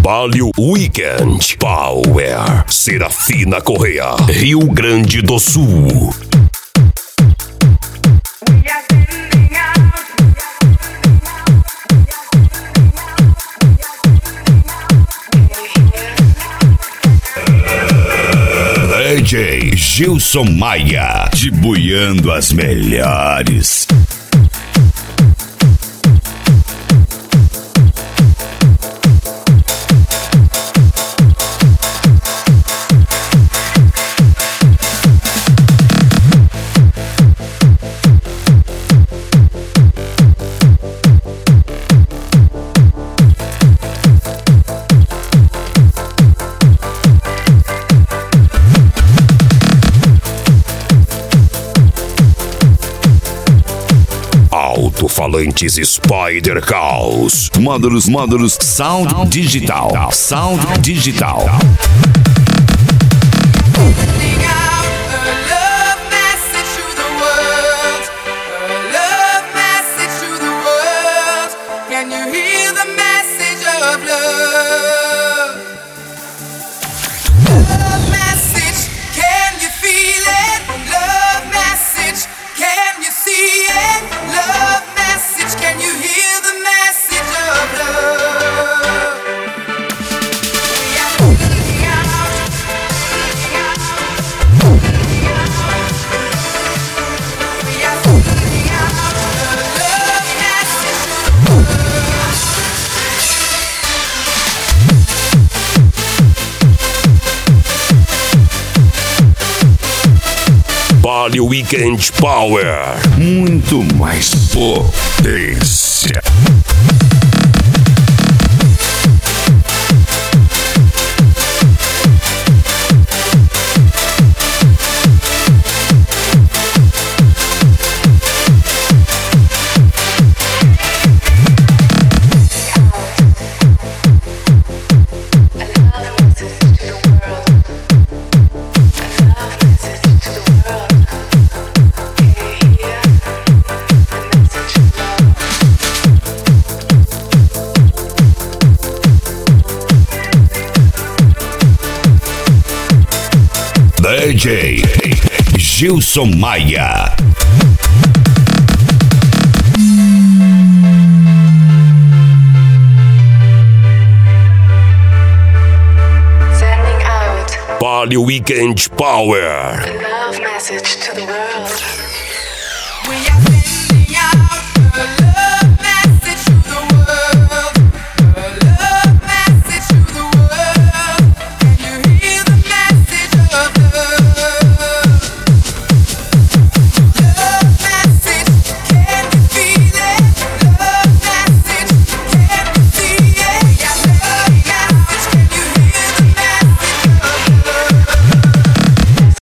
Trabalho Weekend Power. Serafina Correia, Rio Grande do Sul. DJ Gilson Maia, dibuiando as melhores. Alto-falantes Spider Caos. Módulos Sound Digital. Sound Digital. Trabalho Weekend Power. Muito mais potência. DJ Gilson Maia. Sending out Trabalho Weekend Power. a love message to the world.